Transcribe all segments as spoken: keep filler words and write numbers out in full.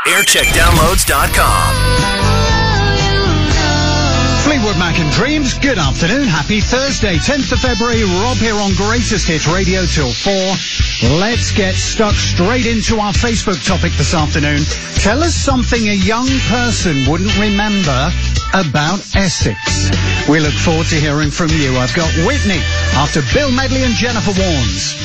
aircheck downloads dot com. Fleetwood Mac and Dreams, good afternoon. Happy Thursday, tenth of February. Rob here on Greatest Hits Radio till four. Let's get stuck straight into our Facebook topic this afternoon. Tell us something a young person wouldn't remember about Essex. We look forward to hearing from you. I've got Whitney after Bill Medley and Jennifer Warnes.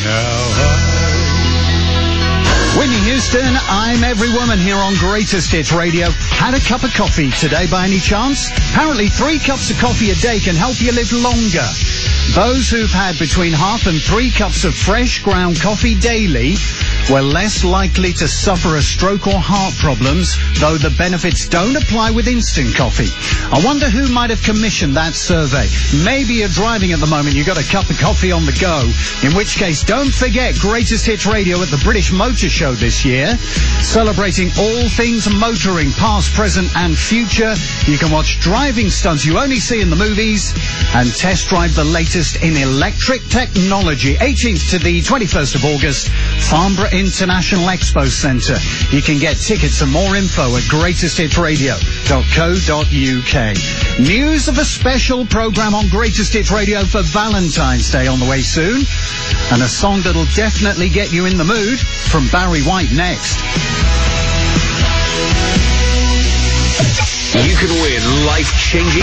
Whitney Houston, I'm Every Woman here on Greatest Hits Radio. Had a cup of coffee today by any chance? Apparently three cups of coffee a day can help you live longer. Those who've had between half and three cups of fresh ground coffee daily were less likely to suffer a stroke or heart problems, though the benefits don't apply with instant coffee. I wonder who might have commissioned that survey. Maybe you're driving at the moment, you've got a cup of coffee on the go, in which case don't forget Greatest Hits Radio at the British Motor Show this year, celebrating all things motoring, past, present and future. You can watch driving stunts you only see in the movies and test drive the latest in electric technology. eighteenth to the twenty-first of August, Farnborough International Expo Centre. You can get tickets and more info at greatest hits radio dot co dot uk. News of a special programme on Greatest Hits Radio for Valentine's Day on the way soon. And a song that'll definitely get you in the mood from Barry White next. You can win life-changing.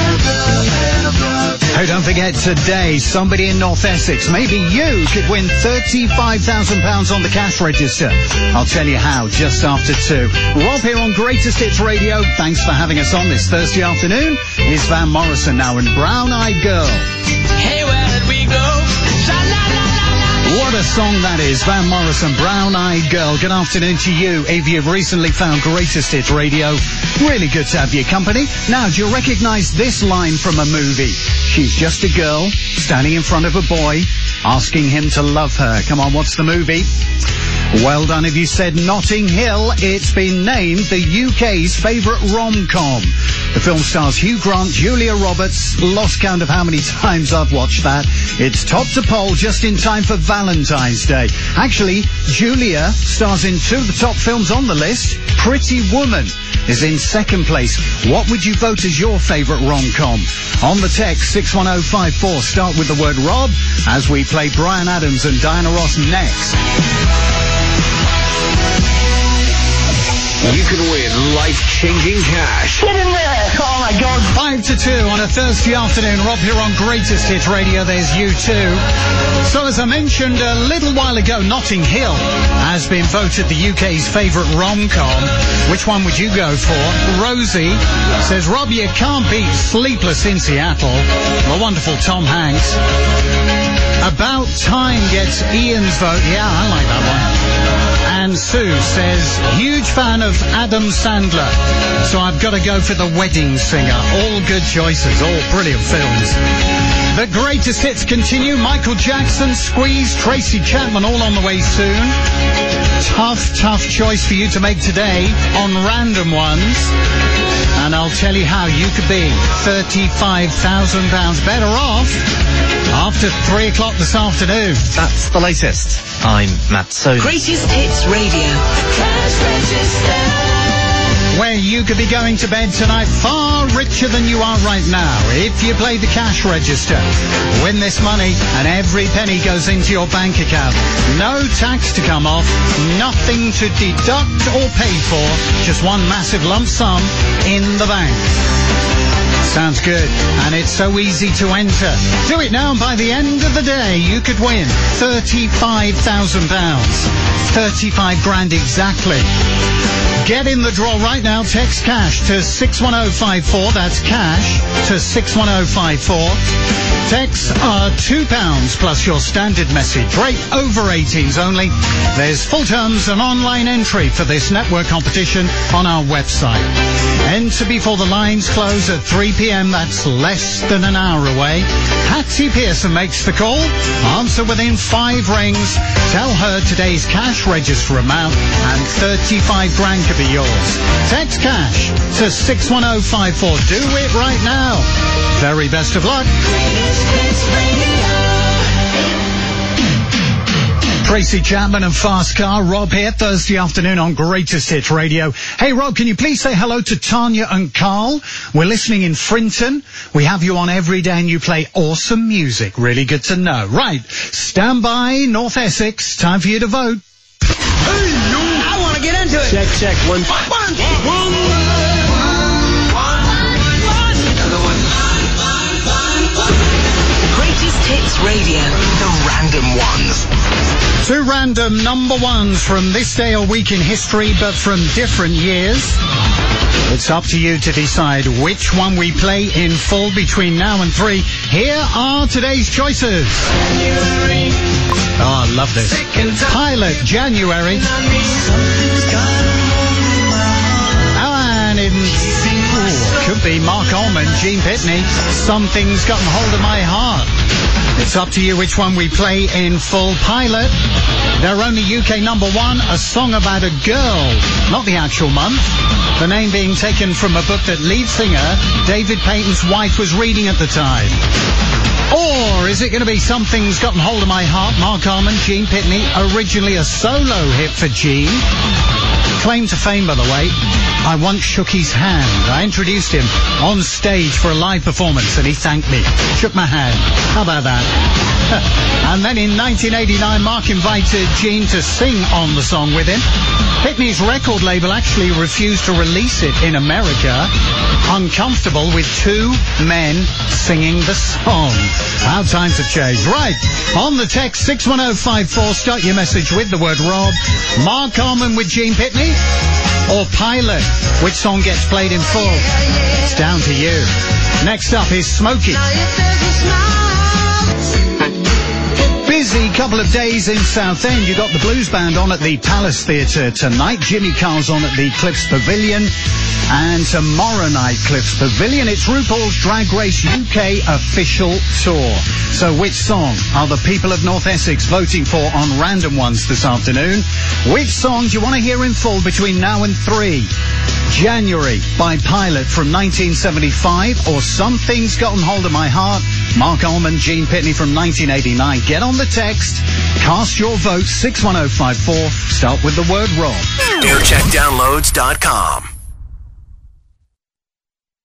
Oh, don't forget today, somebody in North Essex, maybe you could win thirty-five thousand pounds on the cash register. I'll tell you how just after two. Rob here on Greatest Hits Radio. Thanks for having us on this Thursday afternoon. Here's Van Morrison now and Brown Eyed Girl. Hey, where did we go? What a song that is, Van Morrison, Brown Eyed Girl. Good afternoon to you if you've recently found Greatest Hits Radio. Really good to have your company. Now, do you recognise this line from a movie? She's just a girl standing in front of a boy asking him to love her. Come on, what's the movie? Well done if you said Notting Hill. It's been named the U K's favourite rom-com. The film stars Hugh Grant, Julia Roberts. Lost count of how many times I've watched that. It's top to poll just in time for Valentine's Day. Actually, Julia stars in two of the top films on the list. Pretty Woman is in second place. What would you vote as your favourite rom-com? On the text, six one oh five four, start with the word Rob, as we play Bryan Adams and Diana Ross next. You can win life-changing cash. Get in there! Oh my God! Five to two on a Thursday afternoon. Rob here on Greatest Hits Radio. There's you too. So as I mentioned a little while ago, Notting Hill has been voted the U K's favourite rom-com. Which one would you go for? Rosie says, Rob, you can't beat Sleepless in Seattle. The wonderful Tom Hanks. About Time gets Ian's vote. Yeah, I like that one. And Sue says, huge fan of Adam Sandler, so I've got to go for The Wedding Singer. All good choices, all brilliant films. The greatest hits continue. Michael Jackson, Squeeze, Tracy Chapman, all on the way soon. Tough, tough choice for you to make today on Random Ones. And I'll tell you how you could be thirty-five thousand pounds better off after three o'clock this afternoon. That's the latest. I'm Matt Soden. Greatest Hits Radio. Cash Register. Where you could be going to bed tonight far richer than you are right now if you play the cash register. Win this money and every penny goes into your bank account. No tax to come off, nothing to deduct or pay for, just one massive lump sum in the bank. Sounds good, and it's so easy to enter. Do it now, and by the end of the day, you could win thirty-five thousand pounds. thirty-five grand exactly. Get in the draw right now. Text cash to six one oh five four. That's cash to six one oh five four. Texts are two pounds plus your standard message. Rate over eighteens only. There's full terms and online entry for this network competition on our website. Enter before the lines close at three p.m. That's less than an hour away. Patsy Pearson makes the call. Answer within five rings. Tell her today's cash register amount and thirty-five grand could be yours. Text cash to six one oh five four. Do it right now. Very best of luck. Tracy Chapman and Fast Car. Rob here, Thursday afternoon on Greatest Hits Radio. Hey, Rob, can you please say hello to Tanya and Carl? We're listening in Frinton. We have you on every day and you play awesome music. Really good to know. Right, stand by, North Essex. Time for you to vote. Hey, you! I want to get into it. Check, check. One. One. One. Greatest Hits Radio. The random ones. Two random number ones from this day or week in history, but from different years. It's up to you to decide which one we play in full between now and three. Here are today's choices. January. Oh, I love this. Pilot, January. And in, ooh, could be Mark Almond, Gene Pitney. Something's gotten hold of my heart. It's up to you which one we play in full. Pilot, they're only U K number one, a song about a girl, not the actual month. The name being taken from a book that lead singer David Payton's wife was reading at the time. Or is it going to be Something's Gotten Hold of My Heart, Mark Almond, Gene Pitney, originally a solo hit for Gene. Claim to fame, by the way. I once shook his hand. I introduced him on stage for a live performance and he thanked me. Shook my hand. How about that? And then in nineteen eighty-nine, Mark invited Gene to sing on the song with him. Pitney's record label actually refused to release it in America, uncomfortable with two men singing the song. How times have changed. Right, on the text six one oh five four, start your message with the word Rob. Mark Almond with Gene Pitney or Pilot? Which song gets played in full? It's down to you. Next up is Smokey. Busy couple of days in Southend. You got the Blues Band on at the Palace Theatre tonight. Jimmy Carr's on at the Cliffs Pavilion. And tomorrow night, Cliffs Pavilion, it's RuPaul's Drag Race U K official tour. So which song are the people of North Essex voting for on Random Ones this afternoon? Which song do you want to hear in full between now and three? January by Pilot from nineteen seventy-five or Something's Gotten Hold of My Heart, Mark Almond, Gene Pitney from nineteen eighty-nine. Get on the text, cast your vote six one oh five four, start with the word Rob. aircheck downloads dot com